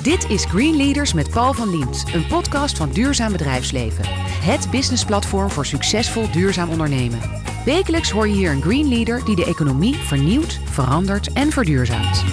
Dit is Green Leaders met Paul van Liemt, een podcast van Duurzaam Bedrijfsleven. Het businessplatform voor succesvol duurzaam ondernemen. Wekelijks hoor je hier een Green Leader die de economie vernieuwt, verandert en verduurzaamt.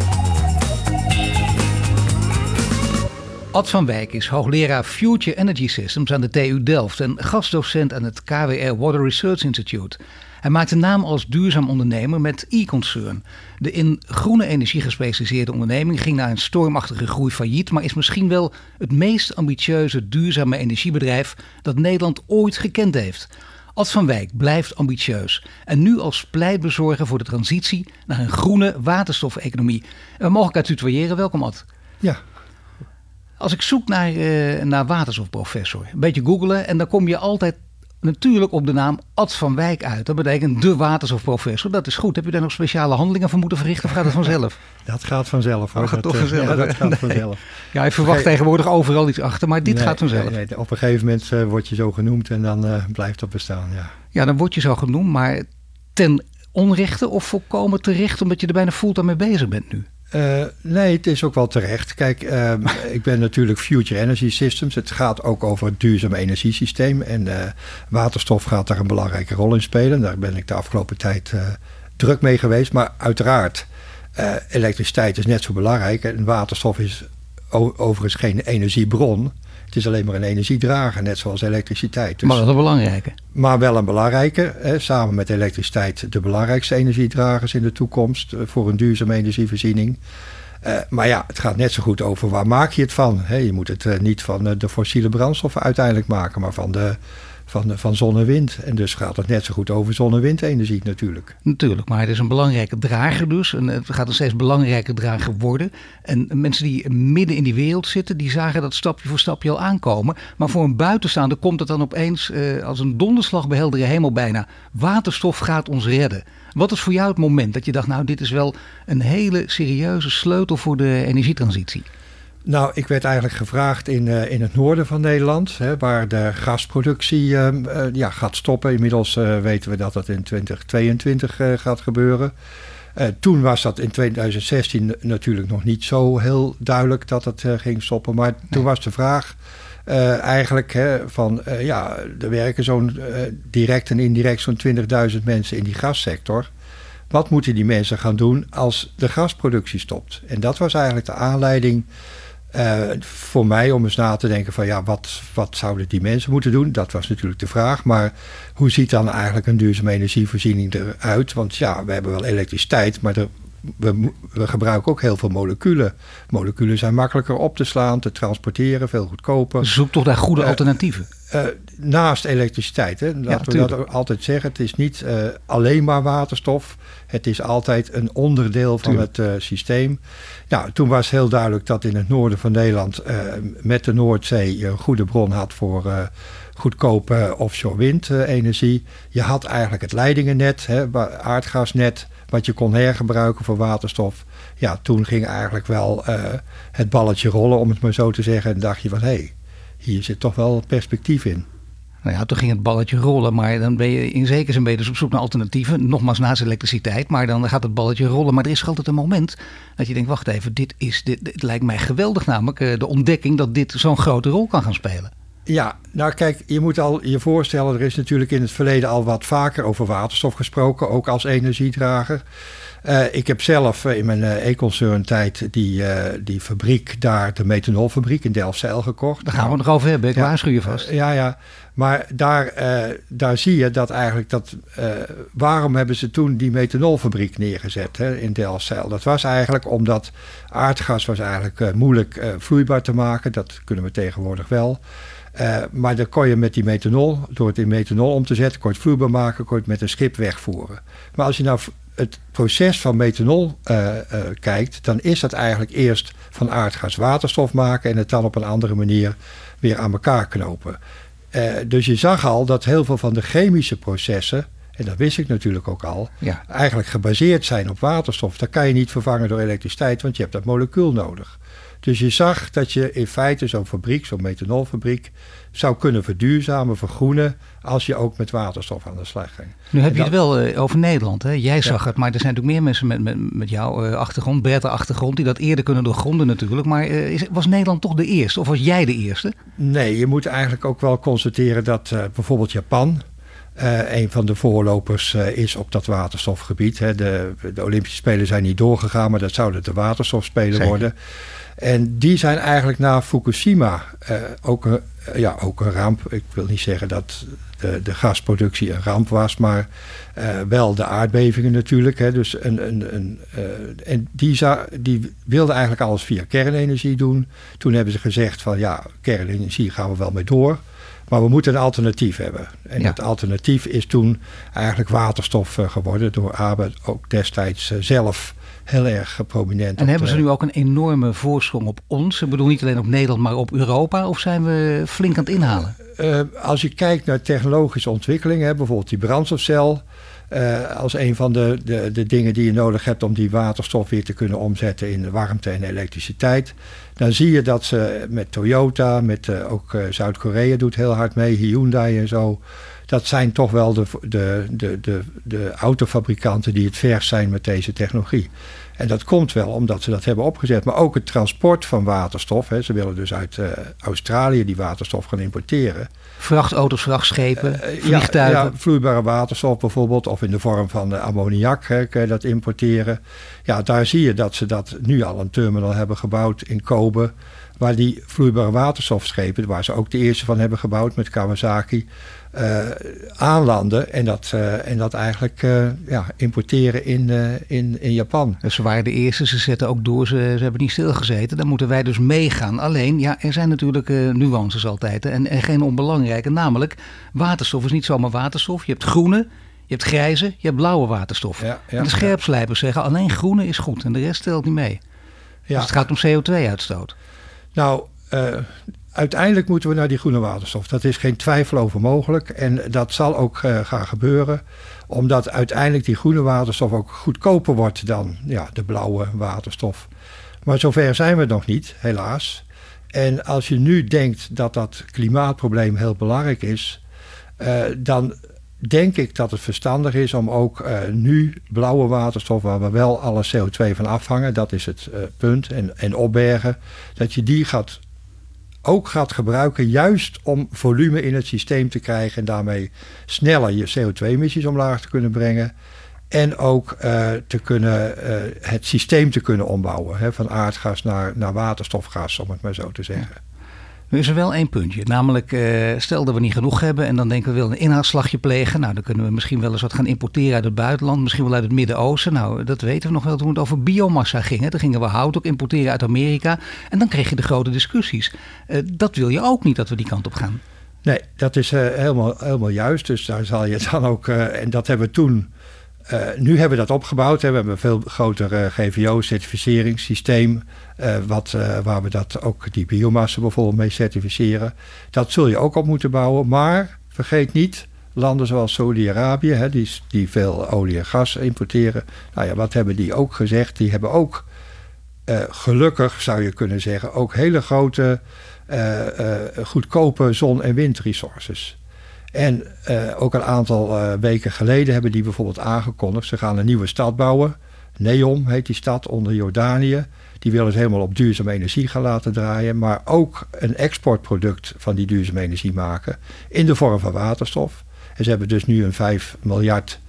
Ad van Wijk is hoogleraar Future Energy Systems aan de TU Delft en gastdocent aan het KWR Water Research Institute. Hij maakt een naam als duurzaam ondernemer met e-concern. De in groene energie gespecialiseerde onderneming ging na een stormachtige groei failliet, maar is misschien wel het meest ambitieuze duurzame energiebedrijf dat Nederland ooit gekend heeft. Ad van Wijk blijft ambitieus en nu als pleitbezorger voor de transitie naar een groene waterstofeconomie. We mogen elkaar tutoyeren. Welkom, Ad. Ja. Als ik zoek naar waterstofprofessor, een beetje googelen en dan kom je altijd natuurlijk op de naam Ad van Wijk uit. Dat betekent de waterstofprofessor. Dat is goed. Heb je daar nog speciale handelingen voor moeten verrichten of gaat het vanzelf? Dat gaat vanzelf. Hoor. Dat gaat toch vanzelf? Ja, dat gaat vanzelf. Ja, je verwacht tegenwoordig overal iets achter, maar dit gaat vanzelf. Nee, op een gegeven moment word je zo genoemd en dan blijft dat bestaan. Ja, dan word je zo genoemd, maar ten onrechte of volkomen terecht omdat je er bijna fulltime mee bezig bent nu? Nee, het is ook wel terecht. Kijk, ik ben natuurlijk Future Energy Systems. Het gaat ook over het duurzame energiesysteem. En waterstof gaat daar een belangrijke rol in spelen. Daar ben ik de afgelopen tijd druk mee geweest. Maar uiteraard, elektriciteit is net zo belangrijk. En waterstof is overigens geen energiebron. Het is alleen maar een energiedrager, net zoals elektriciteit. Dus, maar dat is een belangrijke. Maar wel een belangrijke. Samen met elektriciteit de belangrijkste energiedragers in de toekomst voor een duurzame energievoorziening. Maar ja, het gaat net zo goed over waar maak je het van. Je moet het niet van de fossiele brandstoffen uiteindelijk maken, maar van zon en wind. En dus gaat het net zo goed over zon- en windenergie natuurlijk. Natuurlijk, maar het is een belangrijke drager dus. En het gaat een steeds belangrijker drager worden. En mensen die midden in die wereld zitten, die zagen dat stapje voor stapje al aankomen. Maar voor een buitenstaander komt het dan opeens als een donderslag bij heldere hemel bijna. Waterstof gaat ons redden. Wat is voor jou het moment dat je dacht, nou dit is wel een hele serieuze sleutel voor de energietransitie? Nou, ik werd eigenlijk gevraagd in het noorden van Nederland, waar de gasproductie gaat stoppen. Inmiddels weten we dat dat in 2022 gaat gebeuren. Toen was dat in 2016 natuurlijk nog niet zo heel duidelijk dat het ging stoppen. Maar toen was de vraag eigenlijk er werken zo'n direct en indirect zo'n 20.000 mensen in die gassector. Wat moeten die mensen gaan doen als de gasproductie stopt? En dat was eigenlijk de aanleiding voor mij om eens na te denken van wat zouden die mensen moeten doen? Dat was natuurlijk de vraag. Maar hoe ziet dan eigenlijk een duurzame energievoorziening eruit? Want ja, we hebben wel elektriciteit, maar we gebruiken ook heel veel moleculen. Moleculen zijn makkelijker op te slaan, te transporteren, veel goedkoper. Zoek toch daar goede alternatieven? Naast elektriciteit, laten we dat altijd zeggen. Het is niet alleen maar waterstof. Het is altijd een onderdeel van het systeem. Nou, toen was heel duidelijk dat in het noorden van Nederland met de Noordzee een goede bron had voor goedkope offshore windenergie. Je had eigenlijk het leidingennet, aardgasnet, wat je kon hergebruiken voor waterstof. Ja, toen ging eigenlijk wel het balletje rollen, om het maar zo te zeggen. En dacht je van, hier zit toch wel perspectief in. Nou ja, toen ging het balletje rollen, maar dan ben je in zekere zin dus op zoek naar alternatieven. Nogmaals naast elektriciteit, maar dan gaat het balletje rollen. Maar er is altijd een moment dat je denkt, wacht even, dit lijkt mij geweldig namelijk. De ontdekking dat dit zo'n grote rol kan gaan spelen. Ja, nou kijk, je moet al je voorstellen, er is natuurlijk in het verleden al wat vaker over waterstof gesproken, ook als energiedrager. Ik heb zelf in mijn e-concern tijd die fabriek daar, de methanolfabriek in Delfzijl gekocht. Daar gaan we het nog over hebben, ik waarschuw je vast. Maar daar zie je dat eigenlijk waarom hebben ze toen die methanolfabriek neergezet in Delfzijl? Dat was eigenlijk omdat aardgas was eigenlijk moeilijk vloeibaar te maken. Dat kunnen we tegenwoordig wel. Maar dan kon je met die methanol, door het in methanol om te zetten, kon je het vloeibaar maken, kon je het met een schip wegvoeren. Maar als je nou het proces van methanol kijkt, dan is dat eigenlijk eerst van aardgas waterstof maken en het dan op een andere manier weer aan elkaar knopen. Dus je zag al dat heel veel van de chemische processen en dat wist ik natuurlijk ook al, Ja. eigenlijk gebaseerd zijn op waterstof. Dat kan je niet vervangen door elektriciteit, want je hebt dat molecuul nodig. Dus je zag dat je in feite zo'n fabriek, zo'n methanolfabriek, zou kunnen verduurzamen, vergroenen, als je ook met waterstof aan de slag ging. Nu heb je het wel over Nederland. Hè? Jij zag het, maar er zijn natuurlijk meer mensen met jouw achtergrond, Bertha-achtergrond, die dat eerder kunnen doorgronden natuurlijk. Maar was Nederland toch de eerste? Of was jij de eerste? Nee, je moet eigenlijk ook wel constateren dat bijvoorbeeld Japan een van de voorlopers is op dat waterstofgebied. Hè. De Olympische Spelen zijn niet doorgegaan, maar dat zouden de waterstofspelen Zeker. worden. En die zijn eigenlijk na Fukushima ook een ramp. Ik wil niet zeggen dat de gasproductie een ramp was, maar wel de aardbevingen natuurlijk. Hè. Dus en die wilden eigenlijk alles via kernenergie doen. Toen hebben ze gezegd van ja, kernenergie gaan we wel mee door. Maar we moeten een alternatief hebben. En het alternatief is toen eigenlijk waterstof geworden. Door Abe ook destijds zelf heel erg prominent. En hebben ze nu ook een enorme voorsprong op ons? Ik bedoel niet alleen op Nederland, maar op Europa? Of zijn we flink aan het inhalen? Als je kijkt naar technologische ontwikkelingen, bijvoorbeeld die brandstofcel, als een van de dingen die je nodig hebt om die waterstof weer te kunnen omzetten in warmte en elektriciteit, dan zie je dat ze met Toyota, met ook Zuid-Korea doet heel hard mee, Hyundai en zo. Dat zijn toch wel de autofabrikanten die het verst zijn met deze technologie. En dat komt wel omdat ze dat hebben opgezet. Maar ook het transport van waterstof. Hè, ze willen dus uit Australië die waterstof gaan importeren. Vrachtauto's, vrachtschepen, vliegtuigen. Ja, vloeibare waterstof bijvoorbeeld. Of in de vorm van ammoniak kan je dat importeren. Ja, daar zie je dat ze dat nu al een terminal hebben gebouwd in Kobe. Waar die vloeibare waterstofschepen, waar ze ook de eerste van hebben gebouwd met Kawasaki, aanlanden en dat eigenlijk importeren in Japan. Dus ze waren de eerste, ze zetten ook door, ze hebben niet stilgezeten. Dan moeten wij dus meegaan. Alleen, ja, er zijn natuurlijk nuances altijd. Hè, en geen onbelangrijke, namelijk waterstof is niet zomaar waterstof. Je hebt groene, je hebt grijze, je hebt blauwe waterstof. En de scherpslijpers zeggen alleen groene is goed en de rest telt niet mee. Ja. Dus het gaat om CO2-uitstoot. Nou, uiteindelijk moeten we naar die groene waterstof. Dat is geen twijfel over mogelijk. En dat zal ook gaan gebeuren. Omdat uiteindelijk die groene waterstof ook goedkoper wordt dan de blauwe waterstof. Maar zover zijn we nog niet, helaas. En als je nu denkt dat dat klimaatprobleem heel belangrijk is, dan denk ik dat het verstandig is om ook nu blauwe waterstof, waar we wel alle CO2 van afhangen, dat is het punt, en opbergen, dat je die ook gaat gebruiken juist om volume in het systeem te krijgen en daarmee sneller je CO2-emissies omlaag te kunnen brengen en ook het systeem te kunnen ombouwen, hè, van aardgas naar waterstofgas, om het maar zo te zeggen. Ja. Nu is er wel één puntje, namelijk stel dat we niet genoeg hebben en dan denken we willen een inhaalslagje plegen. Nou, dan kunnen we misschien wel eens wat gaan importeren uit het buitenland, misschien wel uit het Midden-Oosten. Nou, dat weten we nog wel toen het over biomassa ging. Hè. Dan gingen we hout ook importeren uit Amerika en dan kreeg je de grote discussies. Dat wil je ook niet, dat we die kant op gaan. Nee, dat is helemaal juist. Dus daar zal je dan ook, en dat hebben we toen, nu hebben we dat opgebouwd. Hè. We hebben een veel groter GVO-certificeringssysteem. Waar we dat ook die biomassa bijvoorbeeld mee certificeren. Dat zul je ook op moeten bouwen. Maar vergeet niet, landen zoals Saudi-Arabië, die veel olie en gas importeren. Nou ja, wat hebben die ook gezegd? Die hebben ook, gelukkig zou je kunnen zeggen, ook hele grote, goedkope zon- en windresources. En ook een aantal weken geleden hebben die bijvoorbeeld aangekondigd, ze gaan een nieuwe stad bouwen. Neom heet die stad, onder Jordanië. Die willen ze helemaal op duurzame energie gaan laten draaien. Maar ook een exportproduct van die duurzame energie maken. In de vorm van waterstof. En ze hebben dus nu een 5 miljard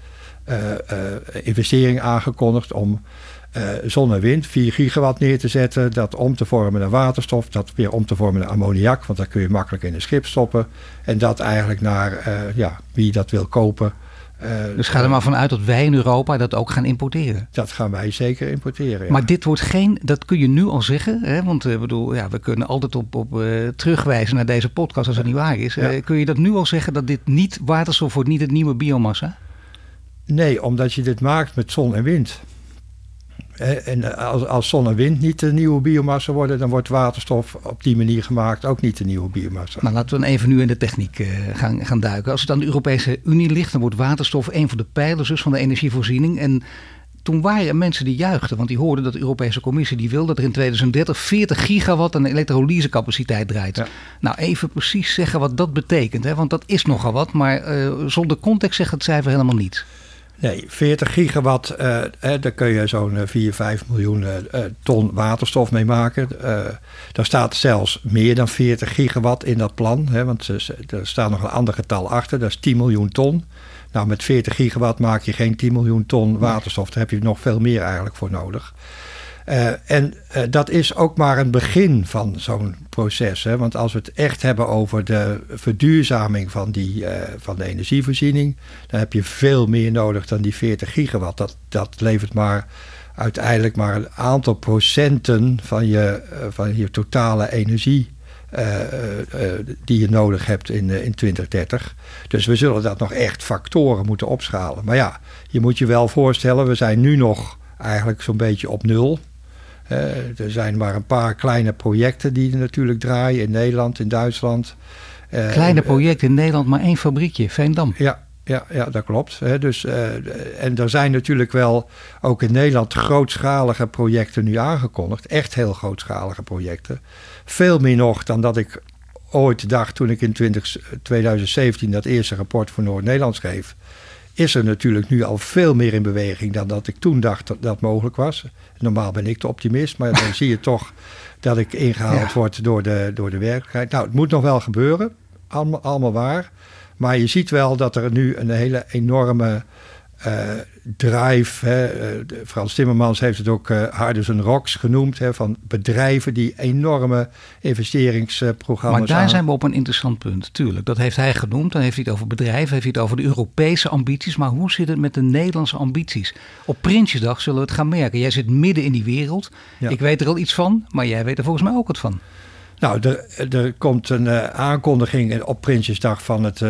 investering aangekondigd om zon en wind, 4 gigawatt neer te zetten. Dat om te vormen naar waterstof. Dat weer om te vormen naar ammoniak. Want dat kun je makkelijk in een schip stoppen. En dat eigenlijk naar wie dat wil kopen. Dus ga er maar vanuit dat wij in Europa dat ook gaan importeren. Dat gaan wij zeker importeren, ja. Maar dit wordt dat kun je nu al zeggen, hè? Want we kunnen altijd op terugwijzen naar deze podcast als het niet waar is. Ja. Kun je dat nu al zeggen dat dit niet waterstof wordt, niet het nieuwe biomassa? Nee, omdat je dit maakt met zon en wind. En als zon en wind niet de nieuwe biomassa worden, dan wordt waterstof op die manier gemaakt ook niet de nieuwe biomassa. Nou, laten we dan even nu in de techniek gaan duiken. Als het aan de Europese Unie ligt, dan wordt waterstof een van de pijlers dus van de energievoorziening. En toen waren er mensen die juichten, want die hoorden dat de Europese Commissie die wil dat er in 2030 40 gigawatt aan elektrolysecapaciteit draait. Ja. Nou, even precies zeggen wat dat betekent, hè? Want dat is nogal wat, maar zonder context zegt het cijfer helemaal niets. Nee, 40 gigawatt, daar kun je zo'n 4, 5 miljoen ton waterstof mee maken. Daar staat zelfs meer dan 40 gigawatt in dat plan. Want er staat nog een ander getal achter, dat is 10 miljoen ton. Nou, met 40 gigawatt maak je geen 10 miljoen ton waterstof. Daar heb je nog veel meer eigenlijk voor nodig. Dat is ook maar een begin van zo'n proces. Hè? Want als we het echt hebben over de verduurzaming van de energievoorziening, dan heb je veel meer nodig dan die 40 gigawatt. Dat levert maar uiteindelijk maar een aantal procenten van je totale energie die je nodig hebt in 2030. Dus we zullen dat nog echt factoren moeten opschalen. Maar ja, je moet je wel voorstellen, we zijn nu nog eigenlijk zo'n beetje op nul. Er zijn maar een paar kleine projecten die natuurlijk draaien in Nederland, in Duitsland. Kleine projecten in Nederland, maar 1 fabriekje, Veendam. Ja, dat klopt. En er zijn natuurlijk wel ook in Nederland grootschalige projecten nu aangekondigd. Echt heel grootschalige projecten. Veel meer nog dan dat ik ooit dacht toen ik in 2017 dat eerste rapport voor Noord-Nederland schreef. Is er natuurlijk nu al veel meer in beweging dan dat ik toen dacht dat mogelijk was. Normaal ben ik de optimist, maar dan zie je toch dat ik ingehaald word door de werkelijkheid. Nou, het moet nog wel gebeuren, allemaal waar. Maar je ziet wel dat er nu een hele enorme drive, Frans Timmermans heeft het ook Hardus and Rocks genoemd, van bedrijven die enorme investeringsprogramma's. Maar daar zijn we op een interessant punt, tuurlijk. Dat heeft hij genoemd. Dan heeft hij het over bedrijven, heeft hij het over de Europese ambities. Maar hoe zit het met de Nederlandse ambities? Op Prinsjesdag zullen we het gaan merken. Jij zit midden in die wereld. Ja. Ik weet er al iets van, maar jij weet er volgens mij ook wat van. Nou, er komt een aankondiging op Prinsjesdag van het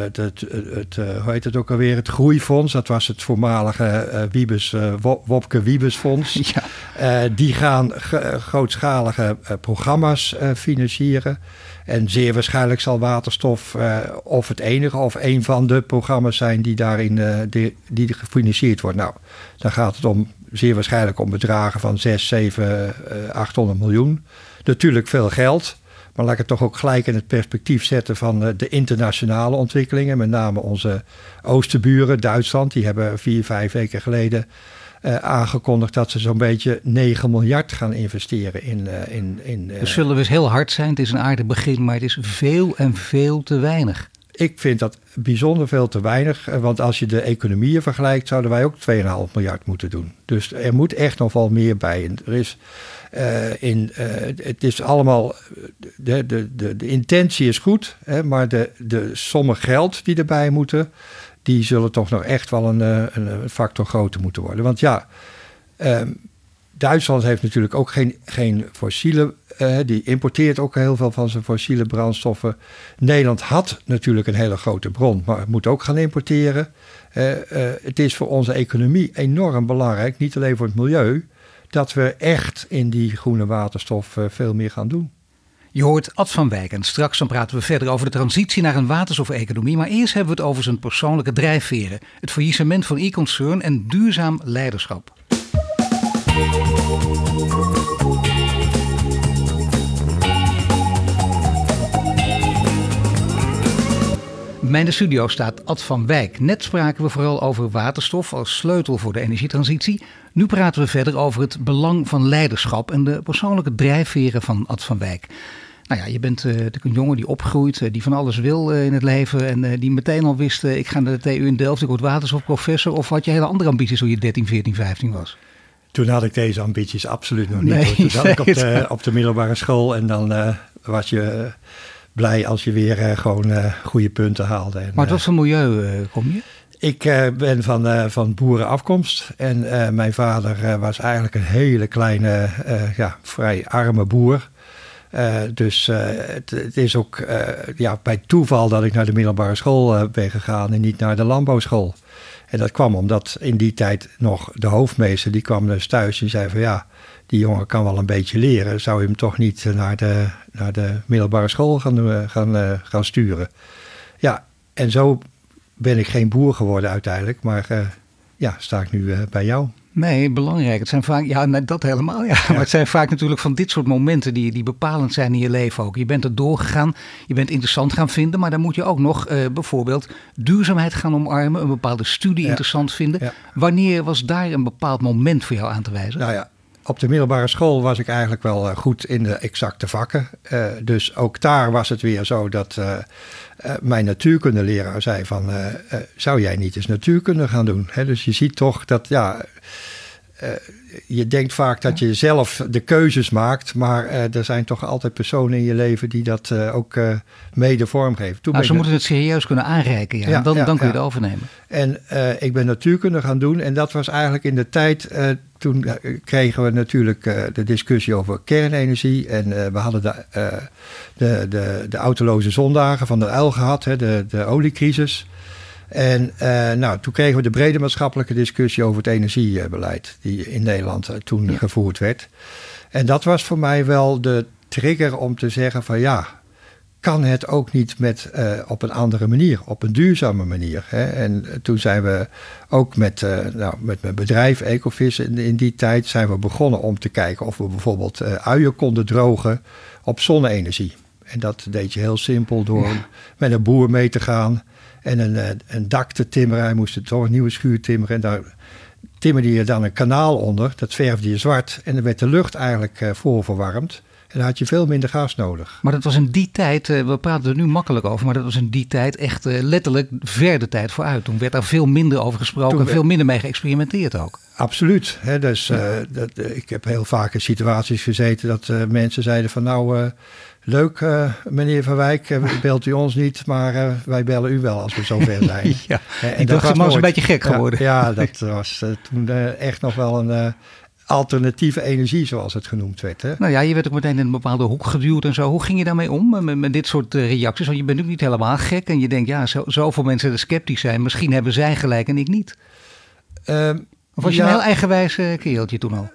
hoe heet het ook alweer, het Groeifonds. Dat was het voormalige Wopke Wiebes Fonds. Ja. Die gaan grootschalige programma's financieren. En zeer waarschijnlijk zal waterstof of het enige of een van de programma's zijn die daarin die gefinancierd wordt. Nou, dan gaat het zeer waarschijnlijk om bedragen van 6, 7, 800 miljoen. Natuurlijk veel geld, maar laat ik het toch ook gelijk in het perspectief zetten van de internationale ontwikkelingen. Met name onze oosterburen, Duitsland, die hebben 4, 5 weken geleden aangekondigd dat ze zo'n beetje 9 miljard gaan investeren in dus zullen we eens heel hard zijn, het is een aardig begin, maar het is veel en veel te weinig. Ik vind dat bijzonder veel te weinig, want als je de economieën vergelijkt, zouden wij ook 2,5 miljard moeten doen. Dus er moet echt nog wel meer bij. En er is het is allemaal, de intentie is goed, maar de sommen geld die erbij moeten, die zullen toch nog echt wel een factor groter moeten worden. Want ja, Duitsland heeft natuurlijk ook geen fossiele, die importeert ook heel veel van zijn fossiele brandstoffen. Nederland had natuurlijk een hele grote bron, maar moet ook gaan importeren. Het is voor onze economie enorm belangrijk, niet alleen voor het milieu, dat we echt in die groene waterstof veel meer gaan doen. Je hoort Ad van Wijk en straks dan praten we verder over de transitie naar een waterstof-economie. Maar eerst hebben we het over zijn persoonlijke drijfveren, het faillissement van e-concern en duurzaam leiderschap. Bij de studio staat Ad van Wijk. Net spraken we vooral over waterstof als sleutel voor de energietransitie. Nu praten we verder over het belang van leiderschap en de persoonlijke drijfveren van Ad van Wijk. Nou ja, je bent natuurlijk een jongen die opgroeit, die van alles wil in het leven en die meteen al wist, ik ga naar de TU in Delft, ik word waterstofprofessor. Of had je hele andere ambities toen je 13, 14, 15 was? Toen had ik deze ambities absoluut nog niet. Nee, toen zat ik op de middelbare school en dan was je blij als je weer gewoon goede punten haalde. En, maar wat voor milieu kom je? Ik ben van boerenafkomst en mijn vader was eigenlijk een hele kleine, vrij arme boer. Dus het is ook bij toeval dat ik naar de middelbare school ben gegaan en niet naar de landbouwschool. En dat kwam omdat in die tijd nog de hoofdmeester, die kwam dus thuis en zei van ja, die jongen kan wel een beetje leren. Zou je hem toch niet naar de middelbare school gaan sturen? Ja, en zo ben ik geen boer geworden uiteindelijk, maar sta ik nu bij jou. Nee, belangrijk. Het zijn vaak, dat helemaal. Ja. Maar het zijn vaak natuurlijk van dit soort momenten die bepalend zijn in je leven ook. Je bent er doorgegaan, je bent interessant gaan vinden, maar dan moet je ook nog bijvoorbeeld duurzaamheid gaan omarmen, een bepaalde studie interessant vinden. Ja. Wanneer was daar een bepaald moment voor jou aan te wijzen? Nou ja, op de middelbare school was ik eigenlijk wel goed in de exacte vakken. Dus ook daar was het weer zo dat mijn natuurkundeleraar zei van, zou jij niet eens natuurkunde gaan doen? Hè? Dus je ziet toch dat, je denkt vaak dat je zelf de keuzes maakt, maar er zijn toch altijd personen in je leven die dat ook mede vormgeven. Ze moeten het serieus kunnen aanreiken, dan kun je het overnemen. En ik ben natuurkunde gaan doen en dat was eigenlijk in de tijd, toen kregen we natuurlijk de discussie over kernenergie en we hadden de autoloze zondagen van de uil gehad, de oliecrisis. En toen kregen we de brede maatschappelijke discussie over het energiebeleid die in Nederland toen gevoerd werd. En dat was voor mij wel de trigger om te zeggen van kan het ook niet op een andere manier, op een duurzame manier. Hè? En toen zijn we ook met mijn bedrijf Ecovis in die tijd zijn we begonnen om te kijken of we bijvoorbeeld uien konden drogen op zonne-energie. En dat deed je heel simpel door met een boer mee te gaan en een dak te timmeren. Hij moest toch een nieuwe schuur timmeren. En daar timmerde je dan een kanaal onder. Dat verfde je zwart. En dan werd de lucht eigenlijk voorverwarmd. En dan had je veel minder gas nodig. Maar dat was in die tijd, we praten er nu makkelijk over, maar dat was in die tijd echt letterlijk ver de tijd vooruit. Toen werd daar veel minder over gesproken en veel minder mee geëxperimenteerd ook. Absoluut. Hè? Dus ik heb heel vaak in situaties gezeten dat mensen zeiden van leuk meneer Van Wijk, belt u ons niet, maar wij bellen u wel als we zover zijn. En dat was een beetje gek geworden. Ja, dat was toen echt nog wel een alternatieve energie, zoals het genoemd werd. Hè? Nou ja, je werd ook meteen in een bepaalde hoek geduwd en zo. Hoe ging je daarmee om met dit soort reacties? Want je bent ook niet helemaal gek en je denkt, zoveel mensen er sceptisch zijn. Misschien hebben zij gelijk en ik niet. Of was je een heel eigenwijs kereltje toen al?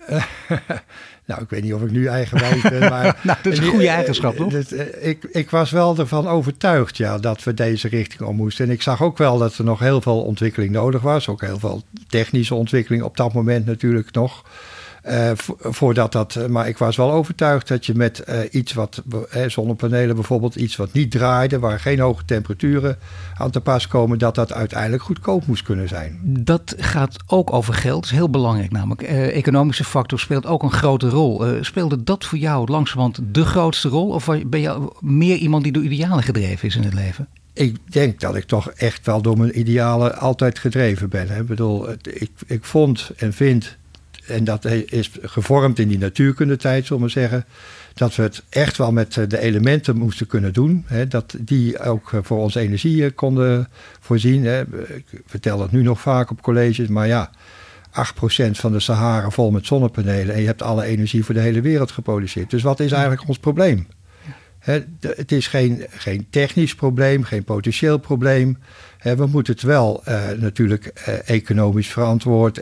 Ik weet niet of ik nu eigenwijs ben, maar dat is een goede eigenschap, toch? Ik was wel ervan overtuigd, dat we deze richting om moesten. En ik zag ook wel dat er nog heel veel ontwikkeling nodig was. Ook heel veel technische ontwikkeling op dat moment natuurlijk nog. Maar ik was wel overtuigd dat je met iets wat, zonnepanelen bijvoorbeeld, iets wat niet draaide, waar geen hoge temperaturen aan te pas komen, dat uiteindelijk goedkoop moest kunnen zijn. Dat gaat ook over geld, dat is heel belangrijk namelijk. Economische factor speelt ook een grote rol. Speelde dat voor jou langzamerhand de grootste rol? Of ben je meer iemand die door idealen gedreven is in het leven? Ik denk dat ik toch echt wel door mijn idealen altijd gedreven ben. Hè. Ik bedoel, ik vond en vind, en dat is gevormd in die natuurkundetijd, zullen we zeggen, dat we het echt wel met de elementen moesten kunnen doen. Hè, dat die ook voor onze energie konden voorzien. Hè. Ik vertel dat nu nog vaak op colleges, maar 8% van de Sahara vol met zonnepanelen en je hebt alle energie voor de hele wereld geproduceerd. Dus wat is eigenlijk ons probleem? Het is geen technisch probleem, geen potentieel probleem. We moeten het wel natuurlijk economisch verantwoord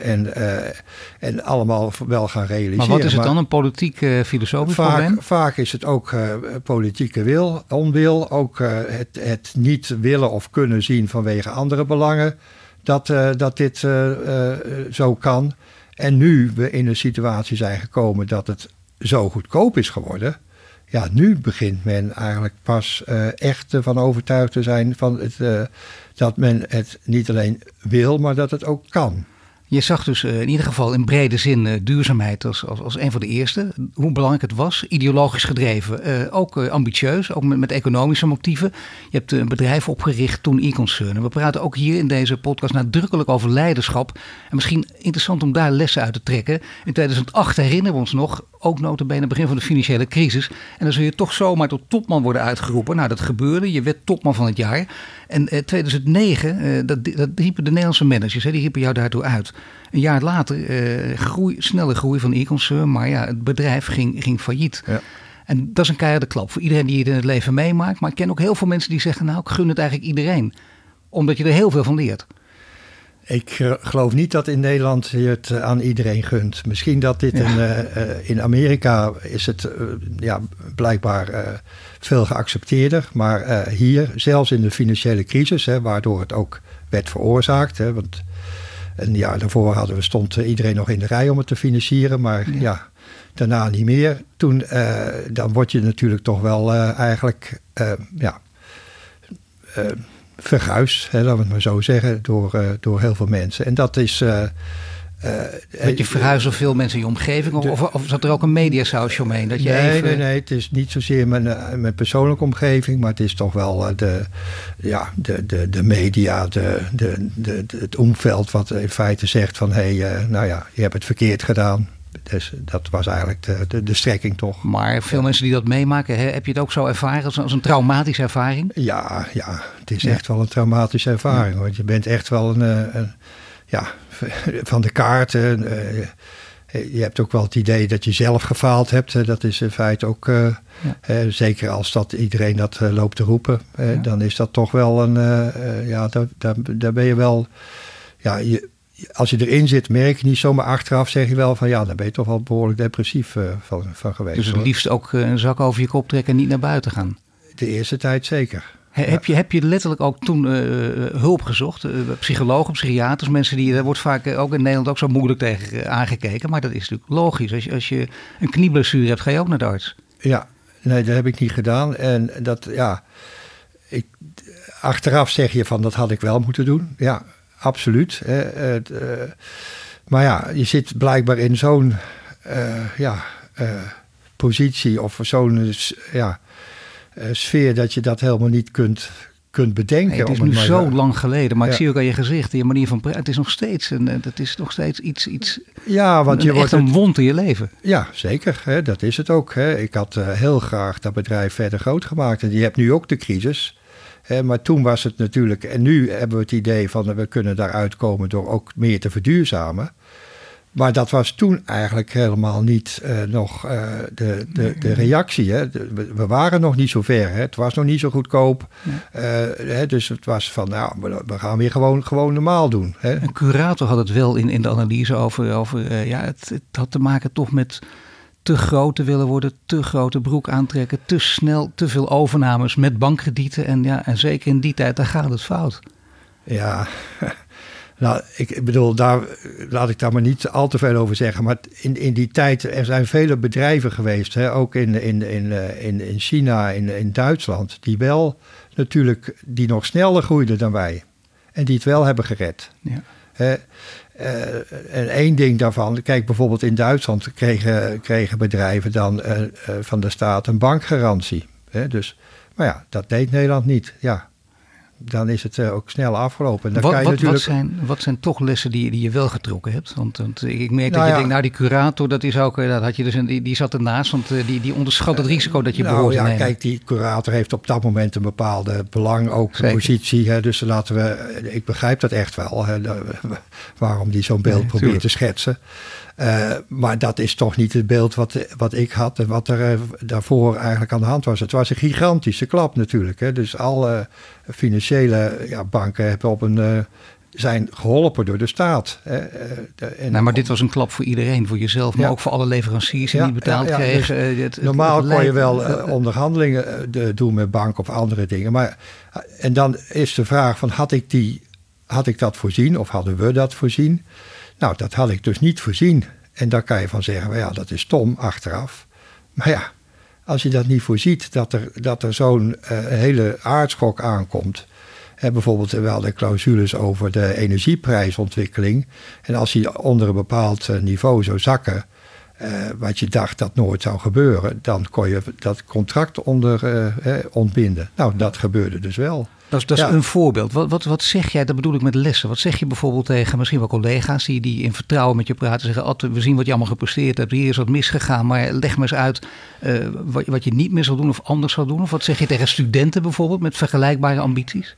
en allemaal wel gaan realiseren. Maar wat is het dan, een politiek filosofisch probleem? Vaak is het ook politieke onwil, ook het niet willen of kunnen zien vanwege andere belangen dat dit zo kan. En nu we in een situatie zijn gekomen dat het zo goedkoop is geworden, nu begint men eigenlijk pas echt ervan overtuigd te zijn van dat men het niet alleen wil, maar dat het ook kan. Je zag dus in ieder geval in brede zin duurzaamheid als een van de eerste. Hoe belangrijk het was, ideologisch gedreven. Ook ambitieus, ook met economische motieven. Je hebt een bedrijf opgericht toen e-concern. We praten ook hier in deze podcast nadrukkelijk over leiderschap. En misschien interessant om daar lessen uit te trekken. In 2008 herinneren we ons nog, ook nota bene begin van de financiële crisis. En dan zul je toch zomaar tot topman worden uitgeroepen. Nou, dat gebeurde. Je werd topman van het jaar. En 2009, dat riepen de Nederlandse managers, die riepen jou daartoe uit. Een jaar later, snelle groei van e-concern, maar het bedrijf ging failliet. Ja. En dat is een keiharde klap voor iedereen die het in het leven meemaakt. Maar ik ken ook heel veel mensen die zeggen, ik gun het eigenlijk iedereen. Omdat je er heel veel van leert. Ik geloof niet dat in Nederland je het aan iedereen gunt. Misschien dat dit in Amerika is het blijkbaar veel geaccepteerder. Maar hier, zelfs in de financiële crisis, waardoor het ook werd veroorzaakt. Want een jaar daarvoor stond iedereen nog in de rij om het te financieren. Maar daarna niet meer. Toen, dan word je natuurlijk toch wel verguisd, laten we het maar zo zeggen, door heel veel mensen. En dat is... dat je verhuist door veel mensen in je omgeving? Of zat er ook een mediasausje omheen? Dat je nee, het is niet zozeer mijn persoonlijke omgeving, maar het is toch wel de media, het omveld wat in feite zegt van je hebt het verkeerd gedaan. Dus dat was eigenlijk de strekking toch. Maar veel mensen die dat meemaken, heb je het ook zo ervaren als een traumatische ervaring? Ja, het is echt wel een traumatische ervaring. Want je bent echt wel van de kaart. Je hebt ook wel het idee dat je zelf gefaald hebt. Dat is in feite ook, zeker als iedereen dat loopt te roepen. Dan is dat toch wel daar ben je wel... Als je erin zit, merk je niet zomaar achteraf, zeg je wel van dan ben je toch wel behoorlijk depressief van geweest. Dus het liefst ook een zak over je kop trekken en niet naar buiten gaan? De eerste tijd zeker. Heb je letterlijk ook toen hulp gezocht? Psychologen, psychiaters, mensen die... Daar wordt vaak ook in Nederland ook zo moeilijk tegen aangekeken. Maar dat is natuurlijk logisch. Als je een knieblessure hebt, ga je ook naar de arts. Ja, nee, dat heb ik niet gedaan. En dat, achteraf zeg je van dat had ik wel moeten doen. Ja, absoluut. Maar je zit blijkbaar in zo'n positie of zo'n sfeer dat je dat helemaal niet kunt bedenken. Nee, het is nu zo lang geleden, maar ik zie ook aan je gezicht, je manier van praten, het is nog steeds iets ja, want je wordt een wond in je leven. Ja, zeker. Dat is het ook. Ik had heel graag dat bedrijf verder groot gemaakt en je hebt nu ook de crisis. Maar toen was het natuurlijk, en nu hebben we het idee van we kunnen daaruit komen door ook meer te verduurzamen. Maar dat was toen eigenlijk helemaal niet nog de reactie. Hè. We waren nog niet zo ver. Hè. Het was nog niet zo goedkoop. Dus het was van, we gaan weer gewoon normaal doen. Hè. Een curator had het wel in de analyse over het had te maken toch met te groot te willen worden, te grote broek aantrekken, te snel, te veel overnames met bankkredieten. En zeker in die tijd, daar gaat het fout. Ja, nou, ik bedoel, laat ik daar maar niet al te veel over zeggen. Maar in die tijd, er zijn vele bedrijven geweest, ook in China, in Duitsland, die wel natuurlijk, die nog sneller groeiden dan wij. En die het wel hebben gered. Ja. En één ding daarvan, kijk bijvoorbeeld in Duitsland kregen bedrijven dan van de staat een bankgarantie. Dus, maar dat deed Nederland niet. Ja, dan is het ook snel afgelopen. En dan wat zijn toch lessen die je wel getrokken hebt? Want ik merk dat je denkt, die curator, dat is ook, dat had je dus die zat ernaast, want die onderschat het risico dat je behoort te nemen. Kijk, die curator heeft op dat moment een bepaalde belang, ook een positie. Dus ik begrijp dat echt wel, waarom die zo'n beeld probeert te schetsen. Maar dat is toch niet het beeld wat ik had en wat er daarvoor eigenlijk aan de hand was. Het was een gigantische klap natuurlijk. Dus alle financiële banken hebben zijn geholpen door de staat. Maar dit was een klap voor iedereen, voor jezelf, maar ook voor alle leveranciers die niet betaald kregen. Dus normaal kon je wel onderhandelingen doen met banken of andere dingen. En dan is de vraag van had ik dat voorzien of hadden we dat voorzien? Nou, dat had ik dus niet voorzien. En daar kan je van zeggen, dat is stom achteraf. Maar als je dat niet voorziet, dat er zo'n hele aardschok aankomt. Bijvoorbeeld wel de clausules over de energieprijsontwikkeling. En als die onder een bepaald niveau zou zakken, wat je dacht dat nooit zou gebeuren, dan kon je dat contract ontbinden. Nou, dat gebeurde dus wel. Dat is een voorbeeld. Wat zeg jij, dat bedoel ik met lessen. Wat zeg je bijvoorbeeld tegen misschien wel collega's die in vertrouwen met je praten en zeggen, we zien wat je allemaal gepresteerd hebt, hier is wat misgegaan, maar leg me eens uit wat je niet meer zal doen of anders zal doen. Of wat zeg je tegen studenten bijvoorbeeld met vergelijkbare ambities?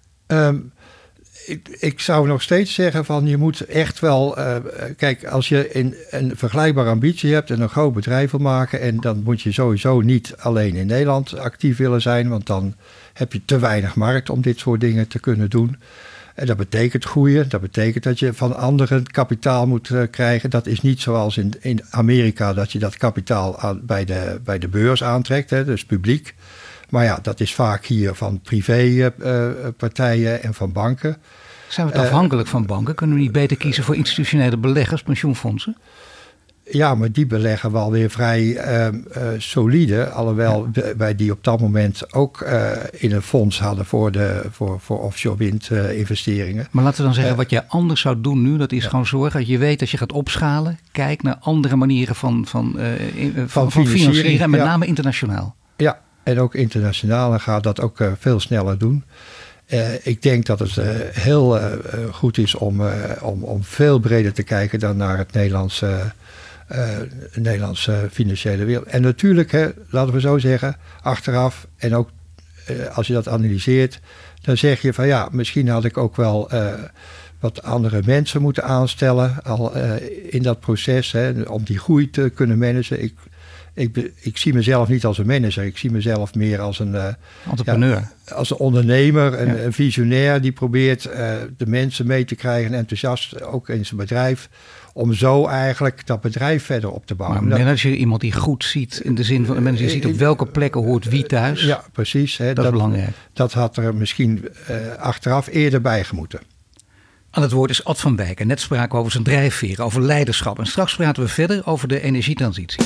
Ik zou nog steeds zeggen van je moet echt wel... kijk, als je een vergelijkbare ambitie hebt en een groot bedrijf wil maken, en dan moet je sowieso niet alleen in Nederland actief willen zijn, want dan heb je te weinig markt om dit soort dingen te kunnen doen. En dat betekent groeien. Dat betekent dat je van anderen kapitaal moet krijgen. Dat is niet zoals in Amerika dat je dat kapitaal bij de beurs aantrekt, hè, dus publiek. Maar ja, dat is vaak hier van privépartijen en van banken. Zijn we afhankelijk van banken? Kunnen we niet beter kiezen voor institutionele beleggers, pensioenfondsen? Ja, maar die beleggen wel weer vrij solide. Alhoewel wij die op dat moment ook in een fonds hadden voor offshore wind investeringen. Maar laten we dan zeggen, wat jij anders zou doen nu, dat is gewoon zorgen dat je weet dat je gaat opschalen. Kijk naar andere manieren van financieren en met name internationaal. Ja, en ook internationaal en gaat dat ook veel sneller doen. Ik denk dat het heel goed is om veel breder te kijken dan naar het Nederlandse financiële wereld. En natuurlijk, laten we zo zeggen, achteraf en ook als je dat analyseert, dan zeg je van ja, misschien had ik ook wel wat andere mensen moeten aanstellen al in dat proces, om die groei te kunnen managen. Ik zie mezelf niet als een manager. Ik zie mezelf meer als een entrepreneur. Ja, als een ondernemer, een visionair die probeert de mensen mee te krijgen en enthousiast ook in zijn bedrijf. Om zo eigenlijk dat bedrijf verder op te bouwen. Maar manager, iemand die goed ziet in de zin van een manager ziet op welke plekken hoort wie thuis. Ja, precies. Dat is belangrijk. Dat had er misschien achteraf eerder bij gemoeten. Aan het woord is Ad van Wijk. En net spraken we over zijn drijfveren, over leiderschap. En straks praten we verder over de energietransitie.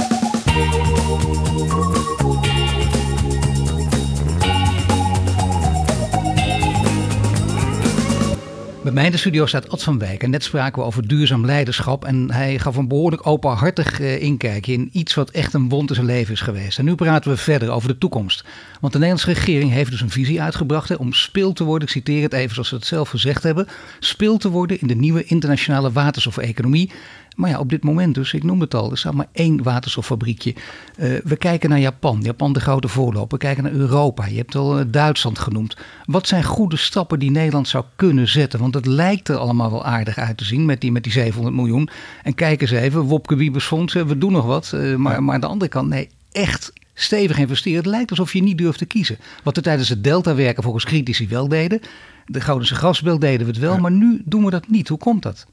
Bij mij in de studio staat Ad van Wijk en net spraken we over duurzaam leiderschap en hij gaf een behoorlijk openhartig inkijkje in iets wat echt een wond in zijn leven is geweest. En nu praten we verder over de toekomst. Want de Nederlandse regering heeft dus een visie uitgebracht om spil te worden, ik citeer het even zoals ze het zelf gezegd hebben, spil te worden in de nieuwe internationale waterstofeconomie. Maar ja, op dit moment dus, ik noemde het al, er staat maar 1 waterstoffabriekje. We kijken naar Japan. Japan de grote voorloper. We kijken naar Europa. Je hebt al Duitsland genoemd. Wat zijn goede stappen die Nederland zou kunnen zetten? Want het lijkt er allemaal wel aardig uit te zien met die 700 miljoen. En kijk eens even, Wopke Wiebes Fonds, we doen nog wat. Maar aan de andere kant, nee, echt stevig investeren. Het lijkt alsof je niet durft te kiezen. Wat er tijdens het Delta-werken volgens critici wel deden. De Goudense Gasbel deden we het wel, maar nu doen we dat niet. Hoe komt dat?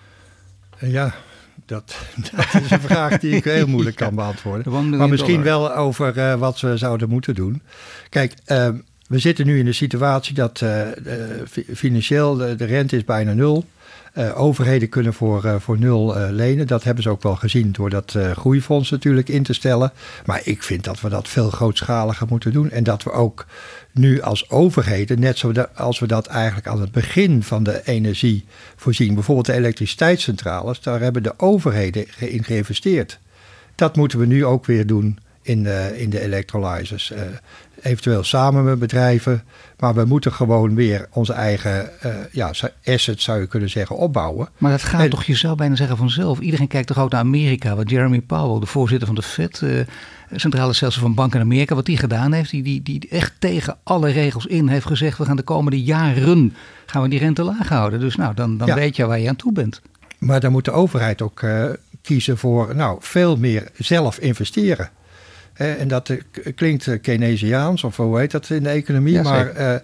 Ja, dat is een vraag die ik heel moeilijk kan beantwoorden. Maar misschien wel over wat we zouden moeten doen. Kijk, we zitten nu in de situatie dat financieel de rente is bijna 0. Overheden kunnen voor 0 lenen. Dat hebben ze ook wel gezien door dat groeifonds natuurlijk in te stellen. Maar ik vind dat we dat veel grootschaliger moeten doen. En dat we ook nu als overheden, net zoals we dat eigenlijk aan het begin van de energie voorzien. Bijvoorbeeld de elektriciteitscentrales, daar hebben de overheden in geïnvesteerd. Dat moeten we nu ook weer doen in de electrolyzers. Eventueel samen met bedrijven. Maar we moeten gewoon weer onze eigen assets, zou je kunnen zeggen, opbouwen. Maar dat gaat toch, je zou bijna zeggen vanzelf. Iedereen kijkt toch ook naar Amerika. Wat Jeremy Powell, de voorzitter van de Fed, centrale stelsel van Bank in Amerika, wat die gedaan heeft. Die echt tegen alle regels in heeft gezegd, we gaan de komende jaren gaan we die rente laag houden. Dus nou, dan weet je waar je aan toe bent. Maar dan moet de overheid ook kiezen voor veel meer zelf investeren. En dat klinkt Keynesiaans, of hoe heet dat in de economie. Ja, maar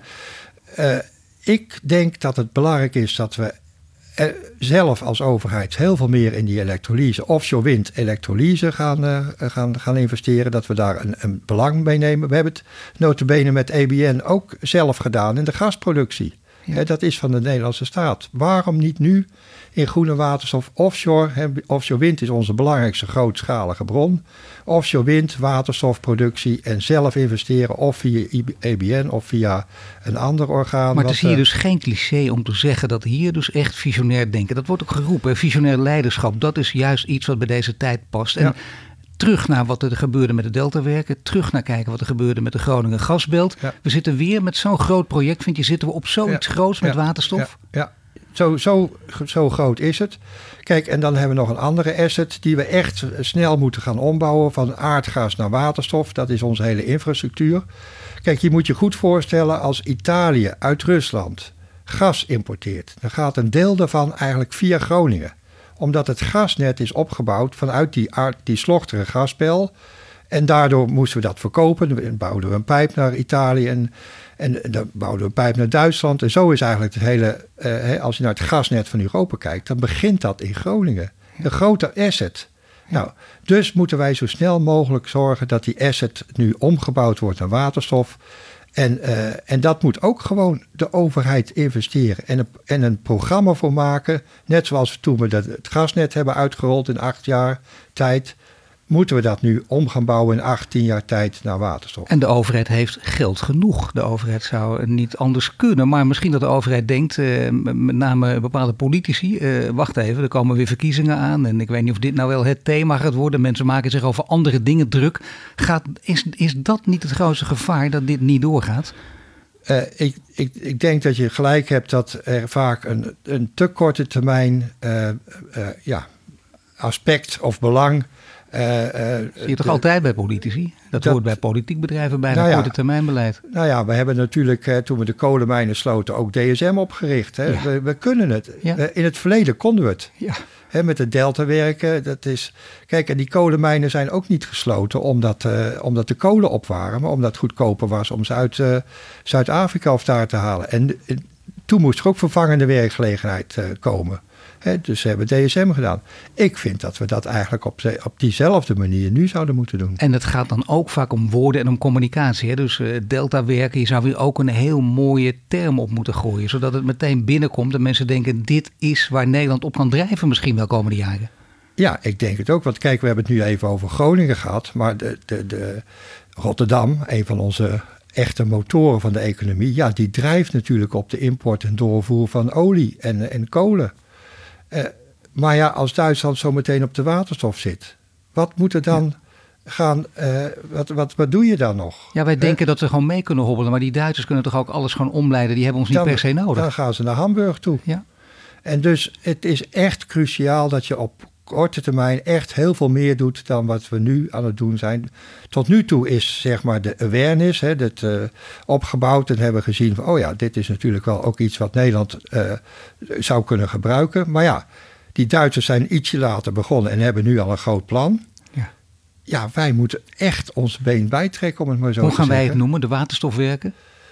ik denk dat het belangrijk is dat we zelf als overheid heel veel meer in die elektrolyse, offshore wind elektrolyse gaan investeren. Dat we daar een belang mee nemen. We hebben het nota bene met ABN ook zelf gedaan in de gasproductie. Ja. Dat is van de Nederlandse staat. Waarom niet nu in groene waterstof offshore? Offshore wind is onze belangrijkste grootschalige bron. Offshore wind, waterstofproductie en zelf investeren of via ABN of via een ander orgaan. Maar het is hier dus geen cliché om te zeggen dat hier dus echt visionair denken. Dat wordt ook geroepen, visionair leiderschap. Dat is juist iets wat bij deze tijd past. En terug naar wat er gebeurde met de Deltawerken. Terug naar kijken wat er gebeurde met de Groningen Gasbelt. Ja. We zitten weer met zo'n groot project. Vind je, zitten we op zoiets groots met waterstof? Ja. Zo groot is het. Kijk, en dan hebben we nog een andere asset die we echt snel moeten gaan ombouwen. Van aardgas naar waterstof. Dat is onze hele infrastructuur. Kijk, je moet je goed voorstellen als Italië uit Rusland gas importeert. Dan gaat een deel daarvan eigenlijk via Groningen. Omdat het gasnet is opgebouwd vanuit die slochtere gasbel. En daardoor moesten we dat verkopen. Dan bouwden we een pijp naar Italië en dan bouwden we een pijp naar Duitsland. En zo is eigenlijk het hele, als je naar het gasnet van Europa kijkt, dan begint dat in Groningen. Een grote asset. Nou, dus moeten wij zo snel mogelijk zorgen dat die asset nu omgebouwd wordt naar waterstof. En dat moet ook gewoon de overheid investeren. En een programma voor maken. Net zoals toen we het gasnet hebben uitgerold in 8 jaar tijd. Moeten we dat nu om gaan bouwen in 18 jaar tijd naar waterstof. En de overheid heeft geld genoeg. De overheid zou niet anders kunnen. Maar misschien dat de overheid denkt, met name bepaalde politici, wacht even, er komen weer verkiezingen aan. En ik weet niet of dit nou wel het thema gaat worden. Mensen maken zich over andere dingen druk. Is dat niet het grootste gevaar dat dit niet doorgaat? Ik denk dat je gelijk hebt dat er vaak een te korte termijn aspect of belang. Zie je toch altijd bij politici? Dat hoort bij politiek bedrijven bij een korte termijnbeleid. Nou ja, we hebben natuurlijk toen we de kolenmijnen sloten ook DSM opgericht. Hè. Ja. We kunnen het. Ja. In het verleden konden we het. Ja. Hè, met het delta werken. Kijk, en die kolenmijnen zijn ook niet gesloten omdat de kolen op waren. Maar omdat het goedkoper was om ze uit Zuid-Afrika of daar te halen. En toen moest er ook vervangende werkgelegenheid komen. Dus ze hebben DSM gedaan. Ik vind dat we dat eigenlijk op diezelfde manier nu zouden moeten doen. En het gaat dan ook vaak om woorden en om communicatie. Hè? Dus delta werken, je zou weer ook een heel mooie term op moeten gooien. Zodat het meteen binnenkomt en mensen denken, dit is waar Nederland op kan drijven misschien wel komende jaren. Ja, ik denk het ook. Want kijk, we hebben het nu even over Groningen gehad. Maar de Rotterdam, een van onze echte motoren van de economie, ja, die drijft natuurlijk op de import en doorvoer van olie en kolen. Maar ja, als Duitsland zo meteen op de waterstof zit, wat moet er dan gaan? Wat doe je dan nog? Ja, wij denken dat we gewoon mee kunnen hobbelen, maar die Duitsers kunnen toch ook alles gewoon omleiden? Die hebben ons niet per se nodig. Dan gaan ze naar Hamburg toe. Ja. En dus het is echt cruciaal dat je op korte termijn echt heel veel meer doet dan wat we nu aan het doen zijn. Tot nu toe is zeg maar de awareness, opgebouwd en hebben gezien van, oh ja, dit is natuurlijk wel ook iets wat Nederland zou kunnen gebruiken. Maar ja, die Duitsers zijn ietsje later begonnen en hebben nu al een groot plan. Ja, wij moeten echt ons been bijtrekken, om het maar zo te zeggen. Hoe gaan wij het noemen? De waterstofwerken?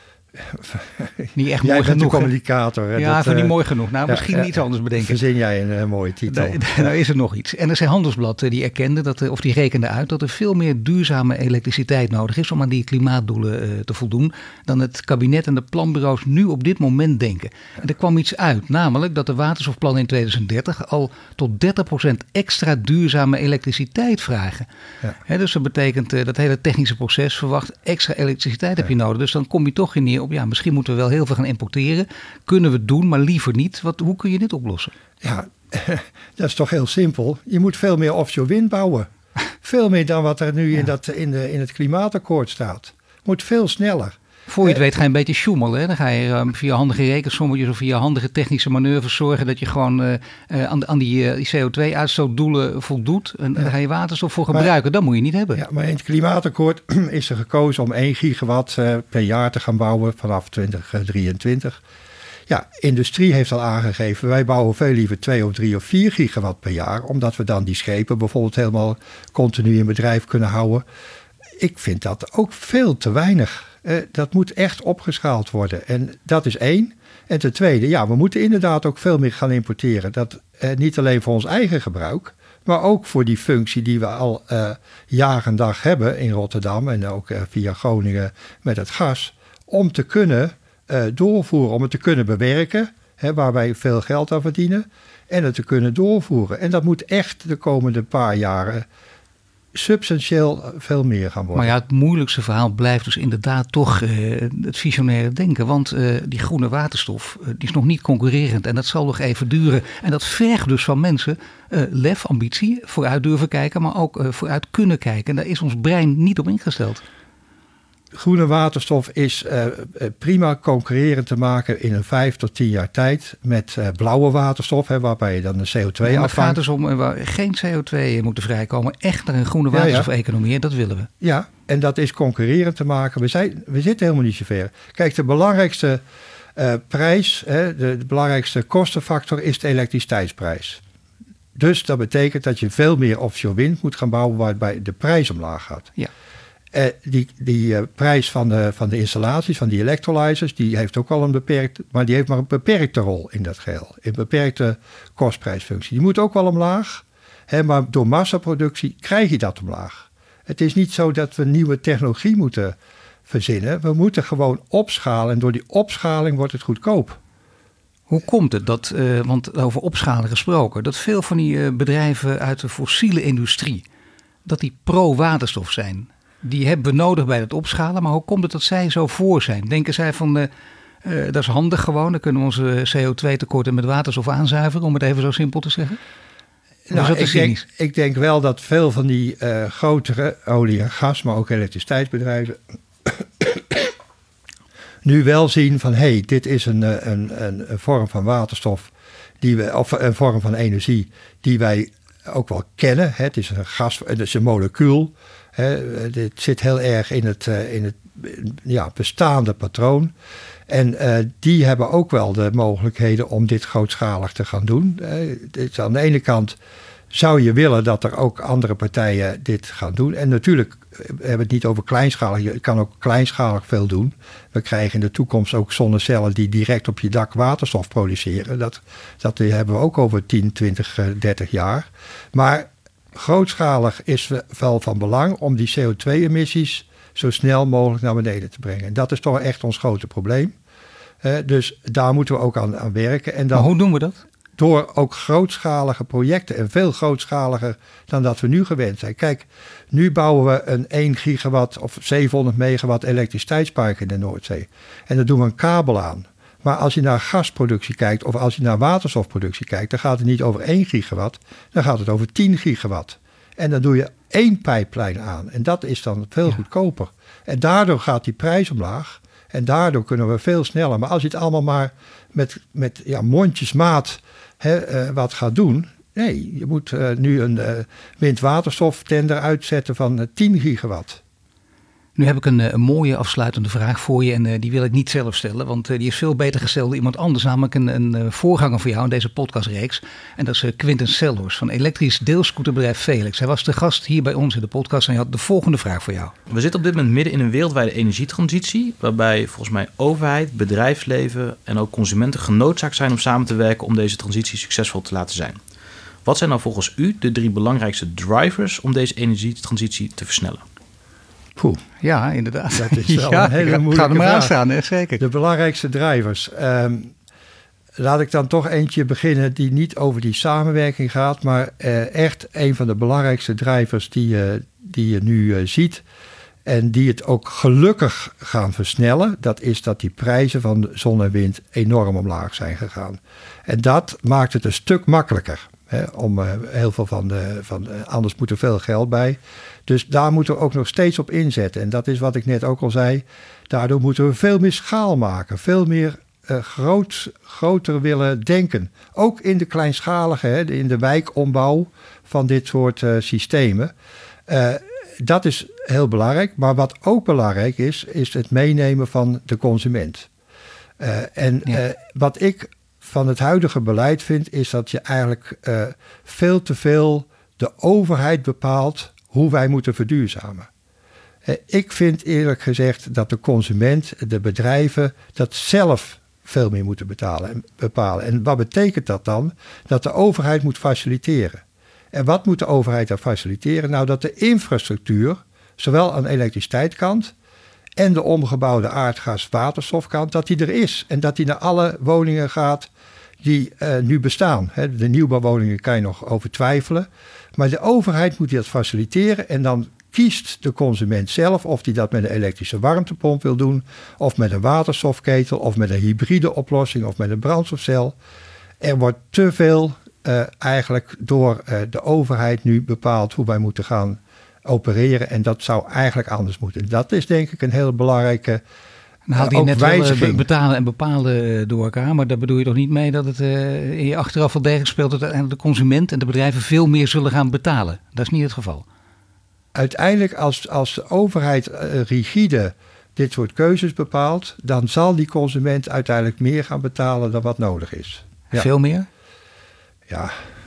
Niet echt jij mooi genoeg. De communicator. Hè? Ja, vind ik niet mooi genoeg. Nou, misschien iets anders bedenken. Verzin jij een mooie titel. Nou is er nog iets. NRC Handelsblad die erkende die rekende uit dat er veel meer duurzame elektriciteit nodig is om aan die klimaatdoelen te voldoen dan het kabinet en de planbureaus nu op dit moment denken. En er kwam iets uit, namelijk dat de waterstofplannen in 2030 al tot 30% extra duurzame elektriciteit vragen. Ja. Dus dat betekent dat hele technische proces verwacht extra elektriciteit heb je nodig. Dus dan kom je toch in neer op, ja, misschien moeten we wel heel veel gaan importeren. Kunnen we het doen, maar liever niet. Hoe kun je dit oplossen? Ja, dat is toch heel simpel. Je moet veel meer offshore wind bouwen. Veel meer dan wat er nu in het klimaatakkoord staat. Moet veel sneller. Voor je het weet ga je een beetje sjoemelen. Hè? Dan ga je via handige rekensommetjes of via handige technische manoeuvres zorgen dat je gewoon aan die CO2-uitstootdoelen voldoet. En daar ga je waterstof voor gebruiken. Dat moet je niet hebben. Ja, maar in het klimaatakkoord is er gekozen om 1 gigawatt per jaar te gaan bouwen vanaf 2023. Ja, industrie heeft al aangegeven, wij bouwen veel liever 2 of 3 of 4 gigawatt per jaar. Omdat we dan die schepen bijvoorbeeld helemaal continu in bedrijf kunnen houden. Ik vind dat ook veel te weinig. Dat moet echt opgeschaald worden. En dat is 1. En ten tweede, ja, we moeten inderdaad ook veel meer gaan importeren. Dat niet alleen voor ons eigen gebruik, maar ook voor die functie die we al jaar en dag hebben in Rotterdam en ook via Groningen met het gas. Om te kunnen doorvoeren, om het te kunnen bewerken, waar wij veel geld aan verdienen. En het te kunnen doorvoeren. En dat moet echt de komende paar jaren substantieel veel meer gaan worden. Maar ja, het moeilijkste verhaal blijft dus inderdaad toch het visionaire denken. Want die groene waterstof die is nog niet concurrerend. En dat zal nog even duren. En dat vergt dus van mensen lef, ambitie, vooruit durven kijken, maar ook vooruit kunnen kijken. En daar is ons brein niet op ingesteld. Groene waterstof is prima concurrerend te maken in een 5 tot 10 jaar tijd met blauwe waterstof, waarbij je dan de CO2 afvangt. Het gaat dus om geen CO2 moeten vrijkomen, echt naar een groene waterstof-economie, dat willen we. Ja, en dat is concurrerend te maken. We zitten helemaal niet zo ver. Kijk, de belangrijkste prijs, de belangrijkste kostenfactor is de elektriciteitsprijs. Dus dat betekent dat je veel meer offshore wind moet gaan bouwen, waarbij de prijs omlaag gaat. Ja. Die prijs van de installaties, van die electrolyzers, die heeft ook al maar die heeft maar een beperkte rol in dat geheel. Een beperkte kostprijsfunctie. Die moet ook wel omlaag, maar door massaproductie krijg je dat omlaag. Het is niet zo dat we nieuwe technologie moeten verzinnen. We moeten gewoon opschalen en door die opschaling wordt het goedkoop. Hoe komt het dat, want over opschalen gesproken, dat veel van die bedrijven uit de fossiele industrie, dat die pro-waterstof zijn? Die hebben we nodig bij het opschalen, maar hoe komt het dat zij zo voor zijn? Denken zij van, dat is handig gewoon, dan kunnen we onze CO2-tekorten met waterstof aanzuiveren, om het even zo simpel te zeggen? Nou, ik denk wel dat veel van die grotere olie en gas, maar ook elektriciteitsbedrijven nu wel zien van dit is een vorm van waterstof of een vorm van energie die wij ook wel kennen. Het is een gas, het is een molecuul. Dit zit heel erg in het bestaande patroon. En die hebben ook wel de mogelijkheden om dit grootschalig te gaan doen. Aan de ene kant zou je willen dat er ook andere partijen dit gaan doen. En natuurlijk hebben we het niet over kleinschalig. Je kan ook kleinschalig veel doen. We krijgen in de toekomst ook zonnecellen die direct op je dak waterstof produceren. Dat hebben we ook over 10, 20, 30 jaar. Maar grootschalig is wel van belang om die CO2-emissies zo snel mogelijk naar beneden te brengen. En dat is toch echt ons grote probleem. Dus daar moeten we ook aan werken. En dan, maar hoe doen we dat? Door ook grootschalige projecten en veel grootschaliger dan dat we nu gewend zijn. Kijk, nu bouwen we een 1 gigawatt of 700 megawatt elektriciteitspark in de Noordzee. En daar doen we een kabel aan. Maar als je naar gasproductie kijkt of als je naar waterstofproductie kijkt, dan gaat het niet over 1 gigawatt, dan gaat het over 10 gigawatt. En dan doe je 1 pijplijn aan. En dat is dan veel goedkoper. En daardoor gaat die prijs omlaag. En daardoor kunnen we veel sneller. Maar als je het allemaal maar met mondjesmaat wat gaat doen. Nee, je moet nu een windwaterstoftender uitzetten van 10 gigawatt. Nu heb ik een mooie afsluitende vraag voor je en die wil ik niet zelf stellen, want die is veel beter gesteld door iemand anders, namelijk een voorganger voor jou in deze podcastreeks. En dat is Quinten Sellhorst van elektrisch deelscooterbedrijf Felix. Hij was de gast hier bij ons in de podcast en hij had de volgende vraag voor jou. We zitten op dit moment midden in een wereldwijde energietransitie, waarbij volgens mij overheid, bedrijfsleven en ook consumenten genoodzaakt zijn om samen te werken om deze transitie succesvol te laten zijn. Wat zijn nou volgens u de 3 belangrijkste drivers om deze energietransitie te versnellen? Poeh. Ja, inderdaad. Dat is wel een hele moeilijke Gaat er maar vraag. aan staan, hè? Zeker. De belangrijkste drivers. Laat ik dan toch eentje beginnen die niet over die samenwerking gaat, maar echt een van de belangrijkste drivers die je nu ziet en die het ook gelukkig gaan versnellen, dat is dat die prijzen van zon en wind enorm omlaag zijn gegaan. En dat maakt het een stuk makkelijker. Om heel veel anders moet er veel geld bij. Dus daar moeten we ook nog steeds op inzetten. En dat is wat ik net ook al zei. Daardoor moeten we veel meer schaal maken. Veel meer groter willen denken. Ook in de kleinschalige, in de wijkombouw van dit soort systemen. Dat is heel belangrijk. Maar wat ook belangrijk is het meenemen van de consument. Wat ik van het huidige beleid vind, is dat je eigenlijk veel te veel de overheid bepaalt hoe wij moeten verduurzamen. Ik vind eerlijk gezegd dat de consument, de bedrijven, dat zelf veel meer moeten bepalen. En wat betekent dat dan? Dat de overheid moet faciliteren. En wat moet de overheid dan faciliteren? Nou, dat de infrastructuur, zowel aan de elektriciteitskant en de omgebouwde aardgas-waterstofkant, dat die er is. En dat die naar alle woningen gaat die nu bestaan. De nieuwbouwwoningen kan je nog over twijfelen. Maar de overheid moet dat faciliteren en dan kiest de consument zelf of die dat met een elektrische warmtepomp wil doen, of met een waterstofketel, of met een hybride oplossing, of met een brandstofcel. Er wordt te veel eigenlijk door de overheid nu bepaald hoe wij moeten gaan opereren. En dat zou eigenlijk anders moeten. Dat is denk ik een heel belangrijke Dan haal je net wel betalen en bepalen door elkaar. Maar daar bedoel je toch niet mee dat het in je achteraf wel degelijk speelt dat uiteindelijk de consument en de bedrijven veel meer zullen gaan betalen. Dat is niet het geval. Uiteindelijk als de overheid rigide dit soort keuzes bepaalt, dan zal die consument uiteindelijk meer gaan betalen dan wat nodig is. Ja. Veel meer? Ja.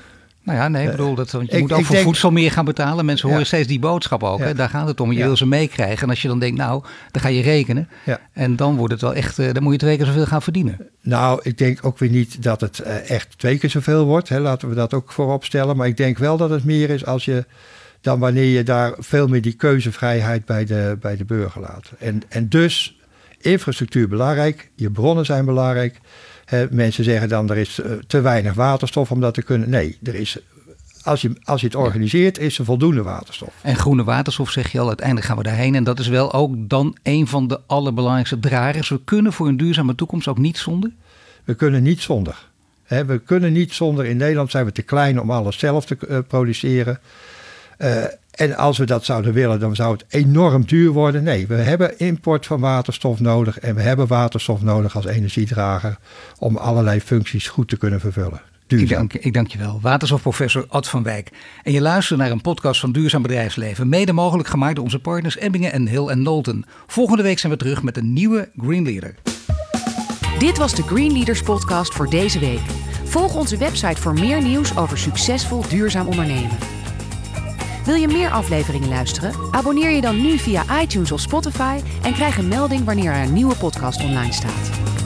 Nou ja, nee, ik bedoel, want je moet ook voor voedsel meer gaan betalen. Mensen horen steeds die boodschap ook. Ja. Hè? Daar gaat het om. Je wil ze meekrijgen. En als je dan denkt, nou, dan ga je rekenen. Ja. En dan wordt het wel echt, dan moet je 2 keer zoveel gaan verdienen. Nou, ik denk ook weer niet dat het echt 2 keer zoveel wordt. Hè? Laten we dat ook voorop stellen. Maar ik denk wel dat het meer is als je dan wanneer je daar veel meer die keuzevrijheid bij de burger laat. En dus infrastructuur belangrijk. Je bronnen zijn belangrijk. Mensen zeggen dan er is te weinig waterstof om dat te kunnen. Nee, er is, als je het organiseert, is er voldoende waterstof. En groene waterstof, zeg je al, uiteindelijk gaan we daarheen. En dat is wel ook dan een van de allerbelangrijkste dragers. We kunnen voor een duurzame toekomst ook niet zonder? We kunnen niet zonder. We kunnen niet zonder. In Nederland zijn we te klein om alles zelf te produceren. En als we dat zouden willen, dan zou het enorm duur worden. Nee, we hebben import van waterstof nodig. En we hebben waterstof nodig als energiedrager om allerlei functies goed te kunnen vervullen. Ik dank je wel. Waterstofprofessor Ad van Wijk. En je luistert naar een podcast van Duurzaam Bedrijfsleven. Mede mogelijk gemaakt door onze partners Ebbingen en Hill & Knowlton. Volgende week zijn we terug met een nieuwe Green Leader. Dit was de Green Leaders podcast voor deze week. Volg onze website voor meer nieuws over succesvol duurzaam ondernemen. Wil je meer afleveringen luisteren? Abonneer je dan nu via iTunes of Spotify en krijg een melding wanneer er een nieuwe podcast online staat.